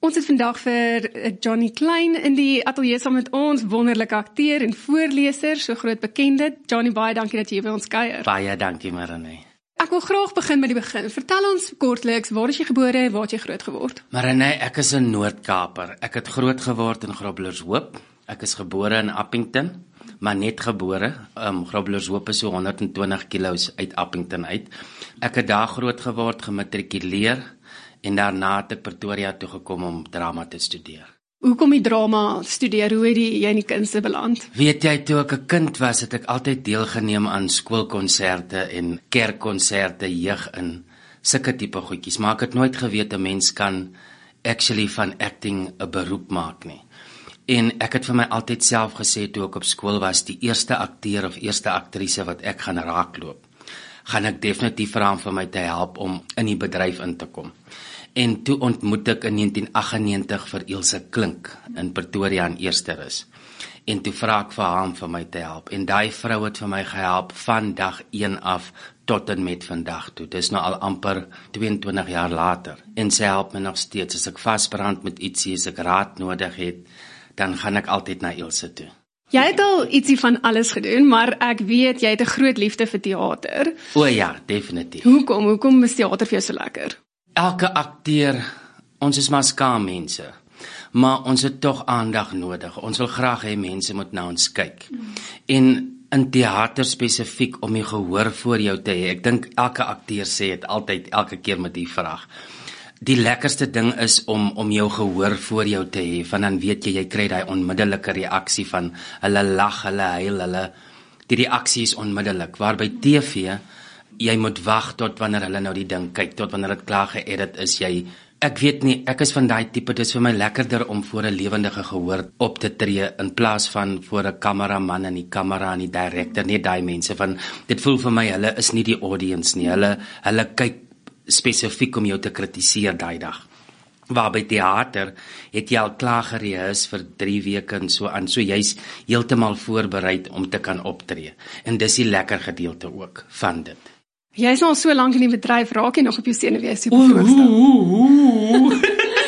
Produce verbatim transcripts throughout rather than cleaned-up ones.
Ons het vandag vir Johnny Klein in die ateljee saam met ons, wonderlike akteur en voorleser, so groot bekende. Johnny, baie dankie dat jy hier by ons kuier. Baie dankie, Marine. Ek wil graag begin met die begin. Vertel ons kortliks, waar is jy gebore, waar het jy groot geword? Marine, ek is 'n Noord-Kaper. Ek het groot geword in Groblershoop. Ek is gebore in Appington, maar net gebore. Um, Groblershoop is so honderd en twintig kilo's uit Appington uit. Ek het daar groot geword, gematrikuleer, en daarna het ek Pretoria toe gekom om drama te studeer. Hoe kom jy drama studeer? Hoe het jy in die kunste beland? Weet jy, toe ek 'n kind was, het ek altyd deelgeneem aan skoolkonserte en kerkkonserte, jeug in sulke tipe goedjies, maar ek het nooit geweet 'n mens kan actually van acting 'n beroep maak nie. En ek het vir my altyd self gesê toe ek op skool was, die eerste akteur of eerste aktrise wat ek gaan raakloop, gaan ek definitief vra om vir my te help om in die bedryf in te kom. En toe ontmoet ek in negentien agt agt nege vir Ilse Klink in Pretoria in Eersterus. En toe vra ek vir haar om vir my te help. En daai vrou het vir my gehelp van dag een af tot en met vandag toe. Dis nou al amper tweeëntwintig jaar later. En sy help my nog steeds. As ek vasbrand met ietsie, as ek raad nodig het, dan gaan ek altyd na Ilse toe. Jy het al ietsie van alles gedoen, maar ek weet jy het 'n groot liefde vir teater. O ja, definitief. Hoekom? Hoekom is teater vir jou so lekker? Elke akteur, ons is maar skaammense, maar ons het tog aandag nodig. Ons wil graag hê mense moet na ons kyk. Mm. En in teater spesifiek om die gehoor voor jou te hê. Ek dink elke akteur sê het altyd elke keer met die vraag. Die lekkerste ding is om om jou gehoor voor jou te hê, van dan weet jy, jy kry daai onmiddellike reaksie van hulle lag, hulle huil, hulle die reaksie is onmiddellik. Waar by T V jy moet wag tot wanneer hulle nou die ding kyk, tot wanneer dit klaar geëdit is, jy, ek weet nie, ek is van daai tipe, dis vir my lekkerder om voor 'n lewendige gehoor op te tree, in plaas van voor 'n kameraman en die kamera en die director, nie daai mense van, dit voel vir my, hulle is nie die audience nie, hulle, hulle kyk spesifiek om jou te kritiseer daai dag. Waar by teater het jy al klaar gereheers vir drie weke en so aan, so jy's heeltemal voorbereid om te kan optree. En dis die lekker gedeelte ook van dit. Jy is al so lank in die bedryf, raak jy nog op jou senuwees op die voorstel?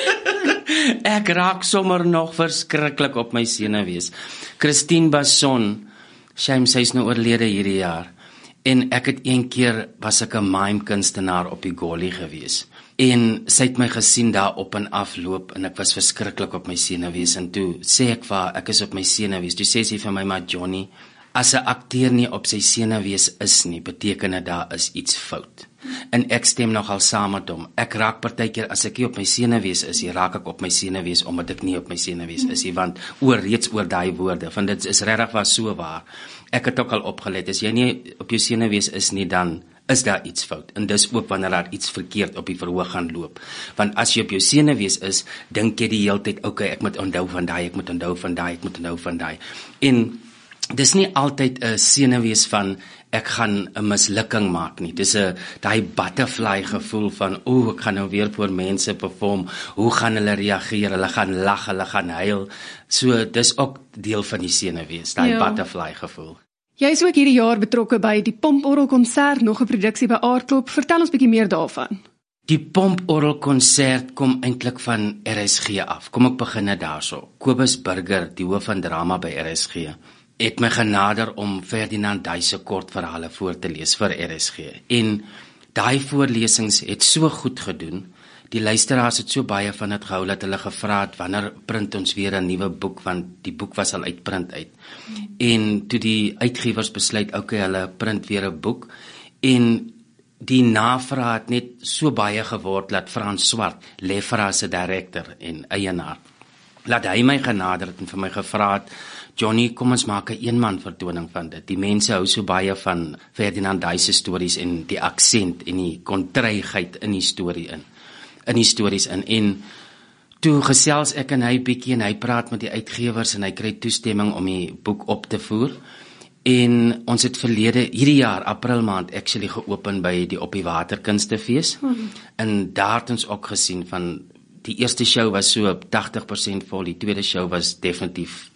Ek raak sommer nog verskriklik op my senuwees. Christine Basson, shame, sy is nou oorlede hierdie jaar. En ek het een keer, was ek 'n mime kunstenaar op die Golly gewees. En sy het my gesien daar op en af loop, en ek was verskriklik op my senuwees. En toe sê ek vir haar, ek is op my senuwees. Toe sê sy vir my, maar Johnny, as 'n akteur nie op sy senuwees is nie, beteken dit daar is iets fout. En ek stem nogal saam met hom. Ek raak partykeer, as ek nie op my senuwees is, hier raak ek op my senuwees, omdat ek nie op my senuwees is, nie, want oor reeds oor daai woorde, want dit is regtig was so waar. Ek het ook al opgelet, as jy nie op jou senuwees is nie, dan is daar iets fout. En dis ook wanneer daar iets verkeerd op die verhoog gaan loop. Want as jy op jou senuwees is, dink jy die hele tyd, okay, ek moet onthou van daai, ek moet onthou van daai, ek moet onthou van daai. En dis nie altyd 'n senuwees van ek gaan 'n mislukking maak nie. Dis 'n daai butterfly gevoel van o, oh, ek gaan nou weer voor mense perform. Hoe gaan hulle reageer? Hulle gaan lag, hulle gaan huil. So dis ook deel van die senuwees, daai ja. butterfly gevoel. Jy is ook hierdie jaar betrokke by die Pomporrel konsert, nog 'n produksie by Aardklop. Vertel ons bietjie meer daarvan. Die Pomporrel konsert kom eintlik van R S G af. Kom ek begin net daarso. Kobus Burger, die hoof van drama by R S G, het my genader om Ferdinand Duis se kortverhale voor te lees vir R S G. En daai voorlesings het so goed gedoen. Die luisteraars het so baie van dit gehou dat hulle gevra het wanneer print ons weer 'n nuwe boek, want die boek was al uit print uit. Mm. En toe die uitgewers besluit, okay, hulle print weer 'n boek, en die navraag het net so baie geword dat Frans Swart, Lefra se director en eienaar, laat hy my genader het en vir my gevra het, Johnny, kom ons maak 'n eenman vertoning van dit. Die mense hou so baie van Ferdinand Duis se stories en die aksent en die kontryheid in die storie in. in die stories in, en toe gesels ek en hy bietjie, en hy praat met die uitgewers, en hy kry toestemming om die boek op te voer, en ons het verlede, hierdie jaar, april maand, actually geopen by die Op die Water Kunstefees, hmm. en daar het ons ook gesien van, die eerste show was so op tagtig persent vol, die tweede show was definitief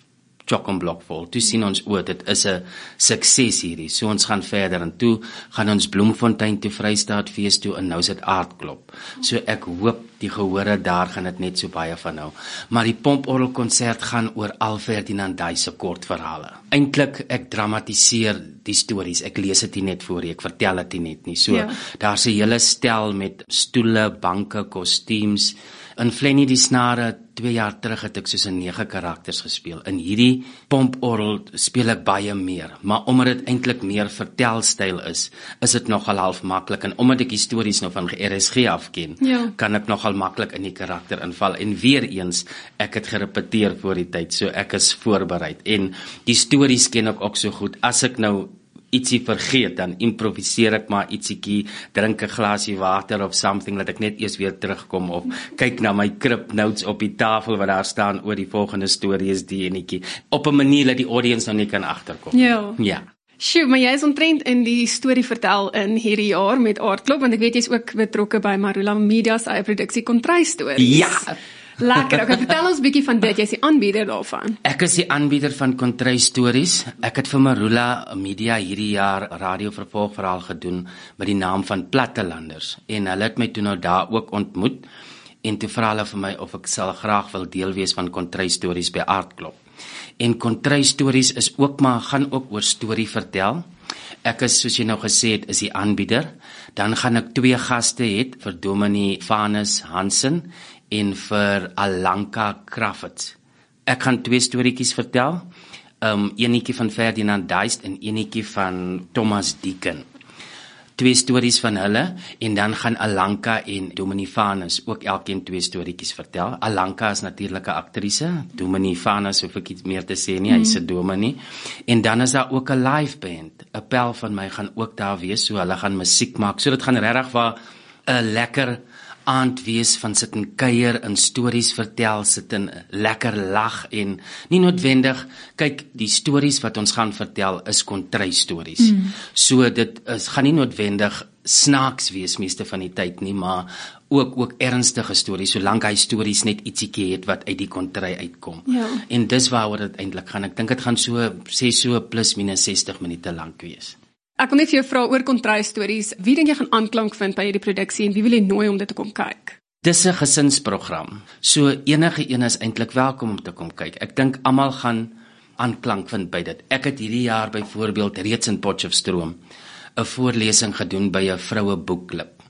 chock-en-blok vol. Toe sien ons, o, dit is 'n sukses hierdie. So ons gaan verder en toe gaan ons Bloemfontein toe Vrystaat fees toe en nou is dit Aardklop. So ek hoop die gehore daar gaan dit net so baie van hou. Maar die Pomporgel konsert gaan oor al Ferdinand Duis se kortverhale. Eintlik ek dramatiseer die stories. Ek lees dit nie net voor nie, ek vertel dit nie net nie. So Ja. daar's 'n hele stel met stoele, banke, kostuums. In Flenny die Snare twee jaar terug het ek soos 'n nege karakters gespeel. In hierdie Pomporgel speel ek baie meer, maar omdat dit eintlik meer vertelstyl is, is dit nogal half maklik en omdat ek die stories nou van R S G af ken, Ja. kan ek nogal maklik in die karakter inval. En weer eens, ek het gerepeteer voor die tyd, so ek is voorbereid. En die stories ken ek ook so goed. As ek nou ietsie vergeet, dan improviseer ek maar ietsiekie, drink 'n glasie water of something, dat ek net eers weer terugkom of kyk na my krip notes op die tafel wat daar staan oor die volgende storie is die enetjie, op 'n manier dat die audience nou nie kan agterkom. Ja. Ja. Sjoe, maar jy is omtrent in die storie vertel in hierdie jaar met Aardklop, want ek weet jy is ook betrokke by Marula Media se eie produksie Kontry Stories. Ja. Lekker, okay, vertel ons bietjie van dit, jy is die aanbieder daarvan. Ek is die aanbieder van Kontry Stories. Ek het vir Marula Media hierdie jaar radio vervolgverhaal gedoen met die naam van Plattelanders. En hulle het my toe nou daar ook ontmoet en toe vra hulle vir my of ek sal graag wil deel wees van Kontry Stories by Aardklop. En Kontry Stories is ook maar gaan ook oor storie vertel. Ek is, soos jy nou gesê het, is die aanbieder. Dan gaan ek twee gaste het vir Dominee Vanus Hansen en vir Alanka Crawford. Ek gaan twee storieetjies vertel. Um, enetjie van Ferdinand Duis en enetjie van Thomas Deacon. Twee stories van hulle en dan gaan Alanka en Dominee Vanus ook elkeen twee storieetjies vertel. Alanka is natuurlik 'n aktrise, Dominee Vanus hoef ek iets meer te sê nie, hy is 'n dominee. En dan is daar ook 'n live band. 'n Pel van my gaan ook daar wees, so hulle gaan musiek maak. So dit gaan regtig waar 'n lekker aand wees van sit en kuier en stories vertel, sit en lekker lag en nie noodwendig, kyk, die stories wat ons gaan vertel is kontry stories. Mm. So dit is, gaan nie noodwendig snaaks wees meeste van die tyd nie, maar ook ook ernstige stories, solank hy stories net ietsiekie het wat uit die kontry uitkom. Ja. En dis waaroor dit eintlik gaan. Ek dink dit gaan so, sê so plus minus sestig minute lank wees. Ek wil net vir jou vra oor Kontry Stories. Wie dink jy gaan aanklank vind by hierdie produksie en wie wil jy nooi om dit te kom kyk? Dis 'n gesinsprogram. So enige een is eintlik welkom om te kom kyk. Ek dink almal gaan aanklank vind by dit. Ek het hierdie jaar byvoorbeeld reeds in Potchefstroom 'n voorlesing gedoen by 'n vroue boekklub.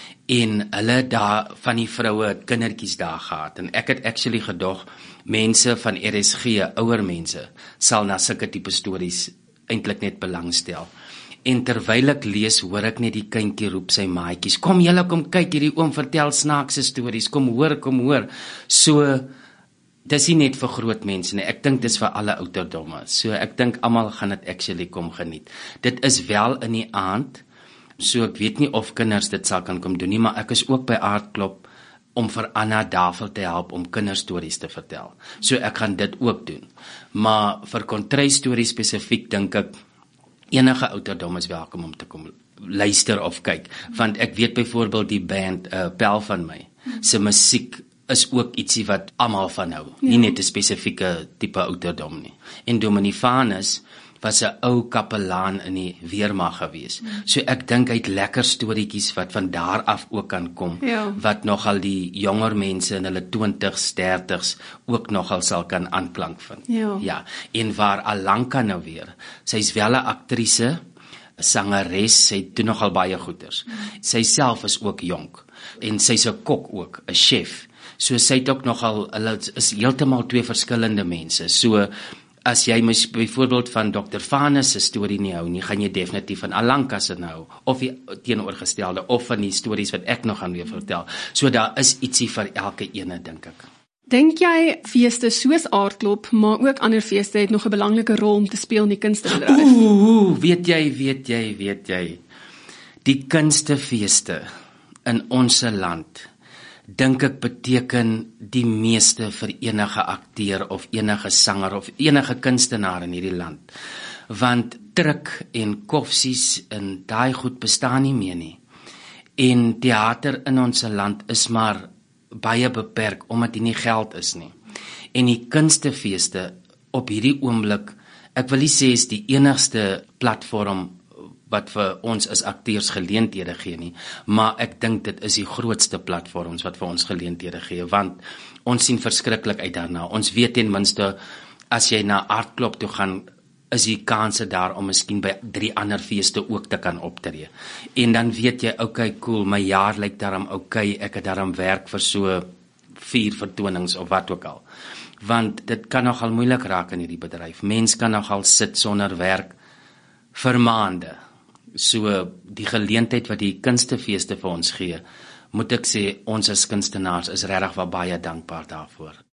En hulle daar van die vroue het kindertjies daar gehad en ek het actually gedog mense van R S G, ouer mense, sal na sulke tipe stories eintlik net belangstel. En terwyl ek lees, hoor ek net die kindjie roep sy maatjies, kom julle kom kyk, hierdie oom vertel snaakse stories, kom hoor, kom hoor. So, dis nie net vir groot mense nie, ek dink dis vir alle ouderdomme. So ek dink almal gaan dit actually kom geniet. Dit is wel in die aand, so ek weet nie of kinders dit sal kan kom doen nie, maar ek is ook by Aardklop om vir Anna Davel te help om kinderstories te vertel. So ek gaan dit ook doen. Maar vir Kontry Stories spesifiek dink ek, enige ouderdom is welkom om te kom luister of kyk, want ek weet byvoorbeeld die band uh, Pel van my, se musiek is ook ietsie wat almal van hou, ja. Nie net 'n spesifieke tipe ouderdom nie. En Dominee Vanus was 'n ou kapelaan in die weermag gewees. Ja. So ek dink hy het lekker storieetjies wat van daar af ook kan kom, ja. Wat nogal die jonger mense in hulle twintigs, dertigs ook nogal sal kan aanklank vind. Ja. Ja, en waar Alanka nou weer, sy's wel 'n aktrise, 'n sangeres, sy doen nogal baie goeders. Ja. Sy self is ook jonk en sy's 'n kok ook, 'n chef. So sy het ook nogal, hulle is heeltemal twee verskillende mense. So as jy mis, byvoorbeeld van dokter Vanus se storie nie hou nie, gaan jy definitief van Alanka se nou, of die teenoorgestelde, of van die stories wat ek nog gaan weer vertel. So daar is ietsie vir elke ene, dink ek. Dink jy feeste soos Aardklop, maar ook ander feeste het nog 'n belangrike rol om te speel in die kunstebedryf? Ooh, weet jy, weet jy, weet jy. Die kunstefeeste in ons land, dink ek beteken die meeste vir enige akteur of enige sanger of enige kunstenaar in hierdie land. Want druk en koffsies en daai goed bestaan nie meer nie. En teater in ons land is maar baie beperk omdat dit nie geld is nie. En die kunstefeeste op hierdie oomblik, ek wil nie sê is die enigste platform wat vir ons as akteurs geleenthede gee nie, maar ek dink dit is die grootste platforms wat vir ons geleenthede gee, want ons sien verskriklik uit daarna. Ons weet ten minste, as jy na Aardklop toe gaan, is die kanse daar om miskien by drie ander feeste ook te kan optree. En dan weet jy, okay, cool, my jaar lyk daarom okay, ek het daarom werk vir so vier vertonings of wat ook al. Want dit kan nogal moeilik raak in hierdie bedryf. Mens kan nogal sit sonder werk vir maande. So die geleentheid wat die kunstefeeste vir ons gee, moet ek sê, ons as kunstenaars is regtig baie dankbaar daarvoor.